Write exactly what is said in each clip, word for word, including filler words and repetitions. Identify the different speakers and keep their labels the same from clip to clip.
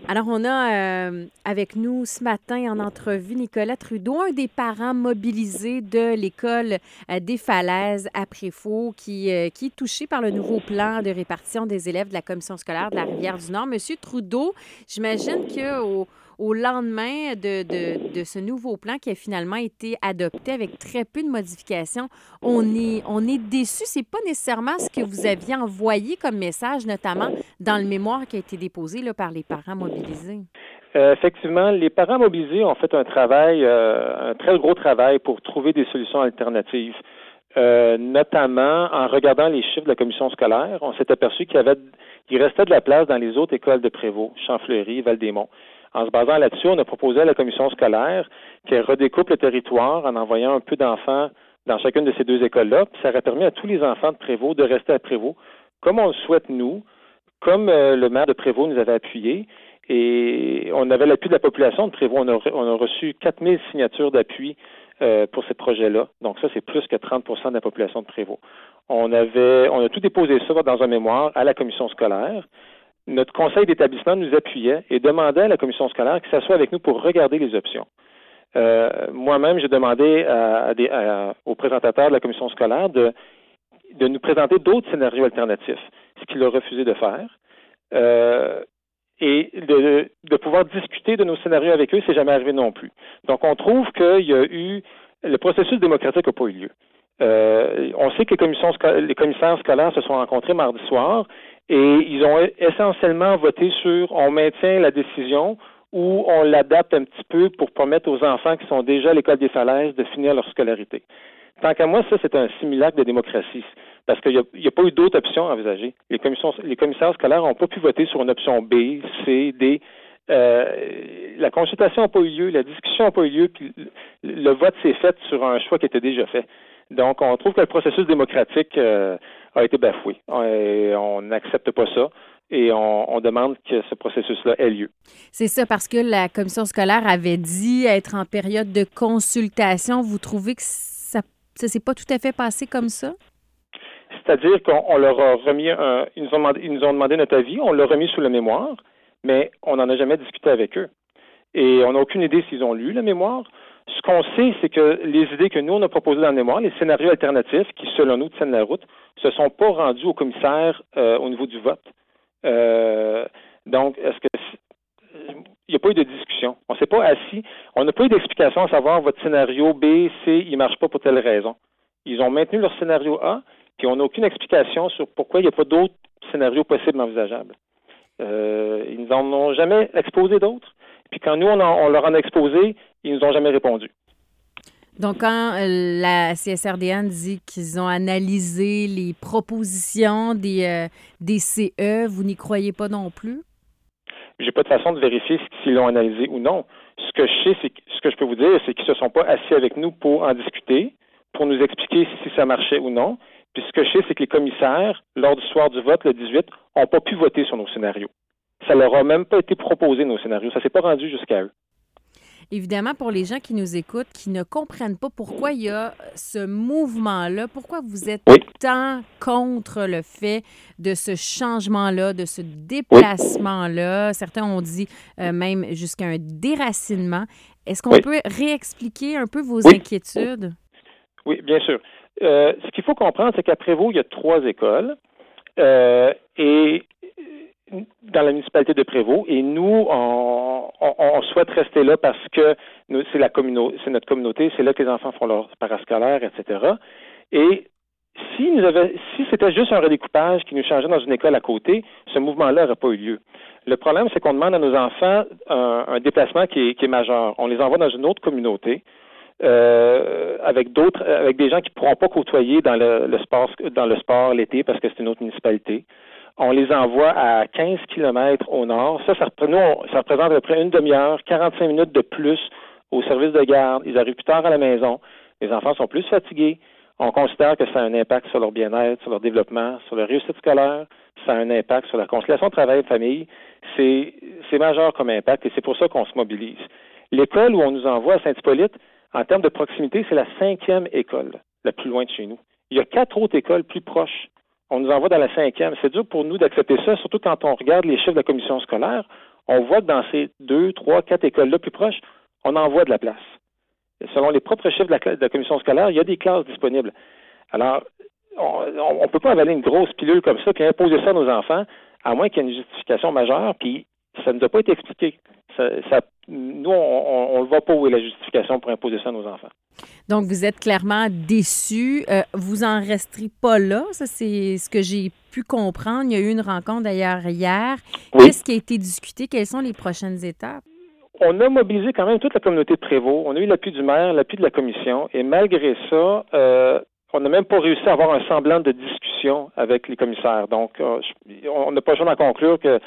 Speaker 1: Alors, on a euh, avec nous ce matin en entrevue Nicolas Trudeau, un des parents mobilisés de l'école euh, des Falaises à Préfost, qui, euh, qui est touché par le nouveau plan de répartition des élèves de la commission scolaire de la Rivière-du-Nord. Monsieur Trudeau, j'imagine qu'au au lendemain de, de, de ce nouveau plan qui a finalement été adopté avec très peu de modifications, on est, on est déçu. C'est pas nécessairement ce que vous aviez envoyé comme message, notamment dans le mémoire qui a été déposé là, par les parents mobilisés.
Speaker 2: Euh, effectivement, les parents mobilisés ont fait un travail, euh, un très gros travail pour trouver des solutions alternatives. Euh, notamment en regardant les chiffres de la commission scolaire, on s'est aperçu qu'il y avait, il restait de la place dans les autres écoles de Prévost, Champfleury, Val-des-Monts. En se basant là-dessus, on a proposé à la commission scolaire qu'elle redécoupe le territoire en envoyant un peu d'enfants dans chacune de ces deux écoles-là. Puis ça aurait permis à tous les enfants de Prévost de rester à Prévost, comme on le souhaite nous, comme euh, le maire de Prévost nous avait appuyé. Et on avait l'appui de la population de Prévost. On a, on a reçu quatre mille signatures d'appui euh, pour ces projets-là. Donc ça, c'est plus que trente pour cent de la population de Prévost. On avait, on a tout déposé ça dans un mémoire à la commission scolaire. Notre conseil d'établissement nous appuyait et demandait à la commission scolaire qu'il s'assoie avec nous pour regarder les options. Euh, moi-même, j'ai demandé à, à des, à, aux présentateurs de la commission scolaire de, de nous présenter d'autres scénarios alternatifs, ce qu'il a refusé de faire. Euh, Et de, de pouvoir discuter de nos scénarios avec eux, c'est jamais arrivé non plus. Donc, on trouve qu'il y a eu... Le processus démocratique n'a pas eu lieu. Euh, on sait que les, commissions, les commissaires scolaires se sont rencontrés mardi soir et ils ont essentiellement voté sur on maintient la décision ou on l'adapte un petit peu pour permettre aux enfants qui sont déjà à l'école des Falaises de finir leur scolarité. Tant qu'à moi, ça, c'est un simulacre de démocratie. Parce qu'il n'y a, a pas eu d'autres options envisagées. Les, commissions, les commissaires scolaires n'ont pas pu voter sur une option B, C, D. Euh, la consultation n'a pas eu lieu, la discussion n'a pas eu lieu, puis le, le vote s'est fait sur un choix qui était déjà fait. Donc, on trouve que le processus démocratique euh, a été bafoué. On n'accepte pas ça. Et on, on demande que ce processus-là ait lieu.
Speaker 1: C'est ça, parce que la commission scolaire avait dit être en période de consultation. Vous trouvez que ça ne s'est pas tout à fait passé comme ça?
Speaker 2: C'est-à-dire qu'on on leur a remis un, ils nous ont demandé, ils nous ont demandé notre avis, on l'a remis sous le mémoire, mais on n'en a jamais discuté avec eux. Et on n'a aucune idée s'ils ont lu le mémoire. Ce qu'on sait, c'est que les idées que nous, on a proposées dans le mémoire, les scénarios alternatifs qui, selon nous, tiennent la route, se sont pas rendus au commissaire euh, au niveau du vote. Euh, donc, est-ce que il n'y a pas eu de discussion. On ne s'est pas assis. On n'a pas eu d'explication à savoir votre scénario B, C, il ne marche pas pour telle raison. Ils ont maintenu leur scénario A, puis on n'a aucune explication sur pourquoi il n'y a pas d'autres scénarios possibles envisageables. Euh, ils nous en ont jamais exposé d'autres. Puis quand nous, on, en, on leur en a exposé, ils nous ont jamais répondu.
Speaker 1: Donc, quand euh, la C S R D N dit qu'ils ont analysé les propositions des, euh, des C E, vous n'y croyez pas non plus?
Speaker 2: J'ai pas de façon de vérifier s'ils l'ont analysé ou non. Ce que je sais, c'est que, ce que je peux vous dire, c'est qu'ils se sont pas assis avec nous pour en discuter, pour nous expliquer si ça marchait ou non. Puis ce que je sais, c'est que les commissaires, lors du soir du vote, le dix-huit, n'ont pas pu voter sur nos scénarios. Ça leur a même pas été proposé, nos scénarios. Ça s'est pas rendu jusqu'à eux.
Speaker 1: Évidemment, pour les gens qui nous écoutent, qui ne comprennent pas pourquoi il y a ce mouvement-là, pourquoi vous êtes
Speaker 2: oui.
Speaker 1: tant contre le fait de ce changement-là, de ce déplacement-là. Oui. Certains ont dit euh, même jusqu'à un déracinement. Est-ce qu'on oui. peut réexpliquer un peu vos
Speaker 2: oui.
Speaker 1: inquiétudes?
Speaker 2: Oui, bien sûr. Euh, ce qu'il faut comprendre, c'est qu'à Prévost, il y a trois écoles. Euh, et dans la municipalité de Prévost, et nous, on, on, on souhaite rester là parce que nous, c'est la communauté, c'est notre communauté, c'est là que les enfants font leur parascolaire, et cetera. Et si nous avait, si c'était juste un redécoupage qui nous changeait dans une école à côté, ce mouvement-là n'aurait pas eu lieu. Le problème, c'est qu'on demande à nos enfants un, un déplacement qui est, qui est majeur. On les envoie dans une autre communauté. Euh, avec d'autres, avec des gens qui ne pourront pas côtoyer dans le, le sport, dans le sport l'été parce que c'est une autre municipalité. On les envoie à quinze kilomètres au nord. Ça, ça, nous, on, ça représente à peu près une demi-heure, quarante-cinq minutes de plus au service de garde. Ils arrivent plus tard à la maison. Les enfants sont plus fatigués. On considère que ça a un impact sur leur bien-être, sur leur développement, sur leur réussite scolaire. Ça a un impact sur la conciliation travail-famille. C'est, c'est majeur comme impact et c'est pour ça qu'on se mobilise. L'école où on nous envoie à Saint-Hippolyte, en termes de proximité, c'est la cinquième école, la plus loin de chez nous. Il y a quatre autres écoles plus proches. On nous envoie dans la cinquième. C'est dur pour nous d'accepter ça, surtout quand on regarde les chiffres de la commission scolaire. on voit que dans ces deux, trois, quatre écoles-là plus proches, on envoie de la place. Et selon les propres chiffres de la, de la commission scolaire, il y a des classes disponibles. Alors, on ne peut pas avaler une grosse pilule comme ça puis imposer ça à nos enfants, à moins qu'il y ait une justification majeure, puis ça ne nous a pas été expliqué. Ça, ça, nous, on ne le voit pas où est la justification pour imposer ça à nos enfants.
Speaker 1: Donc, vous êtes clairement déçus. Euh, vous en resterez pas là. Ça, c'est ce que j'ai pu comprendre. Il y a eu une rencontre d'ailleurs hier. Oui. Qu'est-ce qui a été discuté? Quelles sont les prochaines étapes?
Speaker 2: On a mobilisé quand même toute la communauté de Prévost. On a eu l'appui du maire, l'appui de la commission. Et malgré ça, euh, on n'a même pas réussi à avoir un semblant de discussion avec les commissaires. Donc, euh, on n'a pas le choix d'en conclure que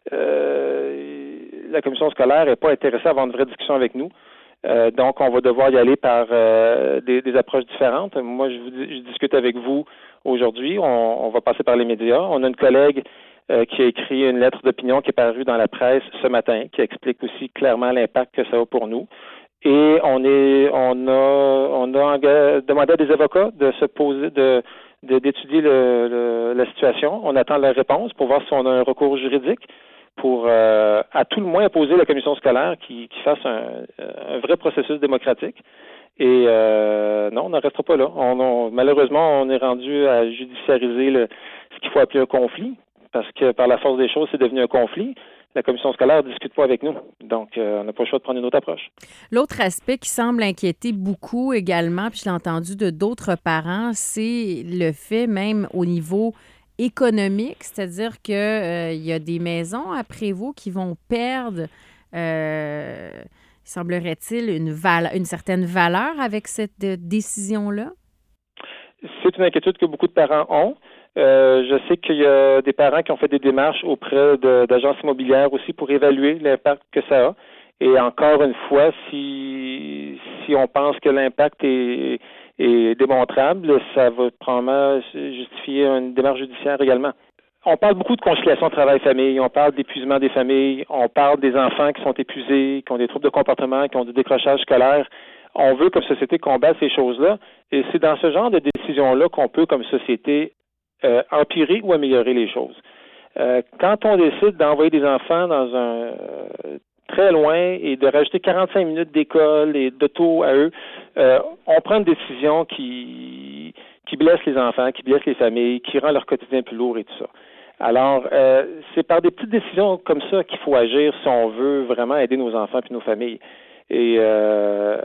Speaker 2: euh, la commission scolaire n'est pas intéressée à avoir une vraie discussion avec nous. Euh, donc, on va devoir y aller par euh, des, des approches différentes. Moi, je, vous, je discute avec vous aujourd'hui. On, on va passer par les médias. On a une collègue euh, qui a écrit une lettre d'opinion qui est parue dans la presse ce matin, qui explique aussi clairement l'impact que ça a pour nous. Et on est, on a, on a demandé à des avocats de se poser, de, de d'étudier le, le, la situation. On attend leur réponse pour voir si on a un recours juridique pour, euh, à tout le moins, imposer la commission scolaire qui, qui fasse un, un vrai processus démocratique. Et euh, non, on n'en restera pas là. On, on, malheureusement, on est rendu à judiciariser le, ce qu'il faut appeler un conflit, parce que par la force des choses, c'est devenu un conflit. La commission scolaire ne discute pas avec nous. Donc, euh, on n'a pas le choix de prendre une autre approche.
Speaker 1: L'autre aspect qui semble inquiéter beaucoup également, puis je l'ai entendu de d'autres parents, c'est le fait même au niveau économique, c'est-à-dire qu'il euh, y a des maisons à Prévost qui vont perdre, euh, semblerait-il, une, val- une certaine valeur avec cette euh, décision-là?
Speaker 2: C'est une inquiétude que beaucoup de parents ont. Euh, je sais qu'il y a des parents qui ont fait des démarches auprès de, d'agences immobilières aussi pour évaluer l'impact que ça a. Et encore une fois, si si on pense que l'impact est, est démontrable, ça va probablement justifier une démarche judiciaire également. On parle beaucoup de conciliation travail-famille, on parle d'épuisement des familles, on parle des enfants qui sont épuisés, qui ont des troubles de comportement, qui ont du décrochage scolaire. On veut comme société combattre ces choses-là. Et c'est dans ce genre de décisions-là qu'on peut, comme société, Euh, empirer ou améliorer les choses. Euh, quand on décide d'envoyer des enfants dans un euh, très loin et de rajouter quarante-cinq minutes d'école et d'auto à eux, euh, on prend une décision qui qui blesse les enfants, qui blesse les familles, qui rend leur quotidien plus lourd et tout ça. Alors, euh, c'est par des petites décisions comme ça qu'il faut agir si on veut vraiment aider nos enfants et nos familles. Et euh,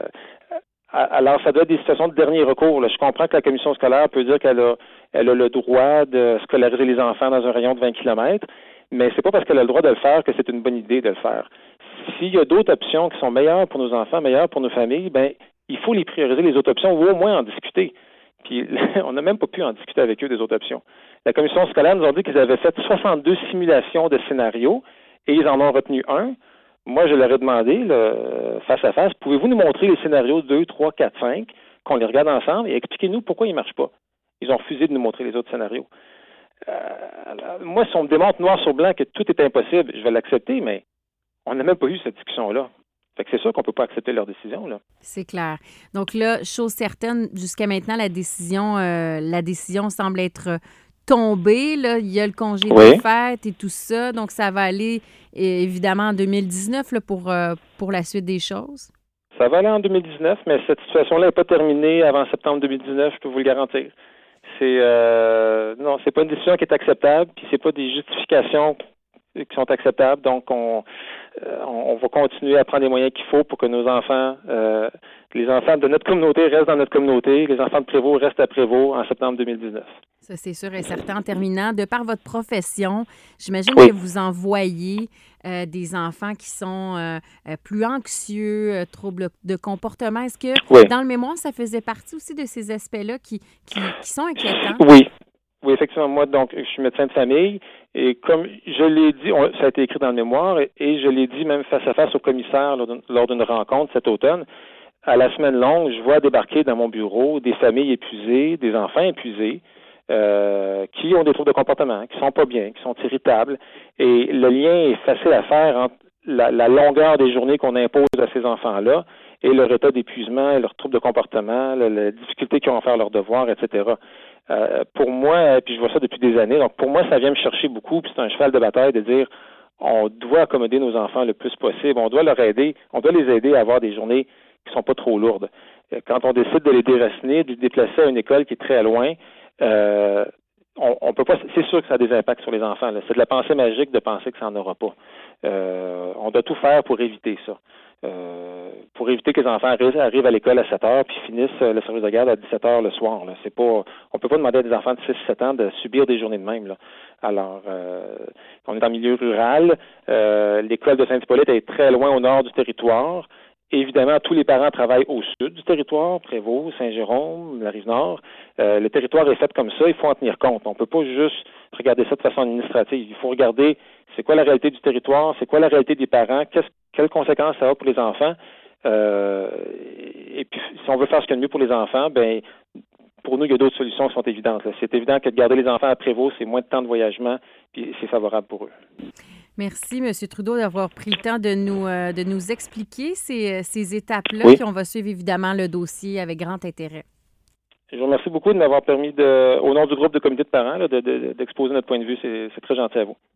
Speaker 2: alors, ça doit être des situations de dernier recours. Là. Je comprends que la commission scolaire peut dire qu'elle a, elle a le droit de scolariser les enfants dans un rayon de vingt kilomètres, mais c'est pas parce qu'elle a le droit de le faire que c'est une bonne idée de le faire. S'il y a d'autres options qui sont meilleures pour nos enfants, meilleures pour nos familles, ben il faut les prioriser, les autres options, ou au moins en discuter. Puis, on n'a même pas pu en discuter avec eux des autres options. La commission scolaire nous a dit qu'ils avaient fait soixante-deux simulations de scénarios et ils en ont retenu un. Moi, je leur ai demandé, là, face à face, pouvez-vous nous montrer les scénarios deux, trois, quatre, cinq, qu'on les regarde ensemble et expliquez-nous pourquoi ils ne marchent pas. Ils ont refusé de nous montrer les autres scénarios. Euh, alors, moi, si on me démontre noir sur blanc que tout est impossible, je vais l'accepter, mais on n'a même pas eu cette discussion-là. Fait que c'est sûr qu'on ne peut pas accepter leur décision, là.
Speaker 1: C'est clair. Donc là, chose certaine, jusqu'à maintenant, la décision, euh, la décision semble être tombée. Là. Il y a le congé
Speaker 2: oui.
Speaker 1: de fête et tout ça. Donc, ça va aller, évidemment, en deux mille dix-neuf là, pour, euh, pour la suite des choses.
Speaker 2: Ça va aller en deux mille dix-neuf, mais cette situation-là n'est pas terminée avant septembre deux mille dix-neuf, je peux vous le garantir. C'est euh, non, c'est pas une décision qui est acceptable, puis c'est pas des justifications qui sont acceptables. Donc, on, euh, on va continuer à prendre les moyens qu'il faut pour que nos enfants, euh, les enfants de notre communauté restent dans notre communauté, les enfants de Prévost restent à Prévost en septembre deux mille dix-neuf.
Speaker 1: Ça, c'est sûr et certain. En terminant, de par votre profession, j'imagine
Speaker 2: oui.
Speaker 1: que vous en voyez euh, des enfants qui sont euh, plus anxieux, euh, troubles de comportement. Est-ce que
Speaker 2: oui.
Speaker 1: dans le mémoire, ça faisait partie aussi de ces aspects-là qui, qui, qui sont inquiétants?
Speaker 2: Oui. Oui, effectivement, moi, donc, je suis médecin de famille et comme je l'ai dit, on, ça a été écrit dans le mémoire et, et je l'ai dit même face à face au commissaire lors d'une, lors d'une rencontre cet automne. À la semaine longue, je vois débarquer dans mon bureau des familles épuisées, des enfants épuisés, euh, qui ont des troubles de comportement, qui sont pas bien, qui sont irritables. Et le lien est facile à faire entre la, la longueur des journées qu'on impose à ces enfants-là et leur état d'épuisement et leur trouble de comportement, la, la difficulté qu'ils ont à faire leurs devoirs, et cetera. Euh, pour moi, puis je vois ça depuis des années, donc pour moi, ça vient me chercher beaucoup, puis c'est un cheval de bataille de dire on doit accommoder nos enfants le plus possible. On doit leur aider, on doit les aider à avoir des journées qui sont pas trop lourdes. Quand on décide de les déraciner, de les déplacer à une école qui est très loin, euh, on, on peut pas. C'est sûr que ça a des impacts sur les enfants. Là. C'est de la pensée magique de penser que ça n'en aura pas. Euh, on doit tout faire pour éviter ça. Euh, pour éviter que les enfants arrivent à l'école à sept heures puis finissent le service de garde à dix-sept heures le soir. Là. C'est pas, on peut pas demander à des enfants de six sept ans de subir des journées de même. Là. Alors, euh, on est en milieu rural. Euh, l'école de Saint-Hippolyte est très loin au nord du territoire. Évidemment, tous les parents travaillent au sud du territoire, Prévost, Saint-Jérôme, la Rive-Nord. Euh, le territoire est fait comme ça, il faut en tenir compte. On ne peut pas juste regarder ça de façon administrative. Il faut regarder c'est quoi la réalité du territoire, c'est quoi la réalité des parents, qu'est-ce, quelles conséquences ça a pour les enfants. Euh, et puis, si on veut faire ce qu'il y a de mieux pour les enfants, ben pour nous, il y a d'autres solutions qui sont évidentes. Là. C'est évident que de garder les enfants à Prévost, c'est moins de temps de voyagement, puis c'est favorable pour eux.
Speaker 1: Merci, M. Trudeau, d'avoir pris le temps de nous, euh, de nous expliquer ces, ces étapes-là.
Speaker 2: Oui.
Speaker 1: Puis on va suivre évidemment le dossier avec grand intérêt.
Speaker 2: Je vous remercie beaucoup de m'avoir permis, de, au nom du groupe de comité de parents, là, de, de, d'exposer notre point de vue. C'est, c'est très gentil à vous.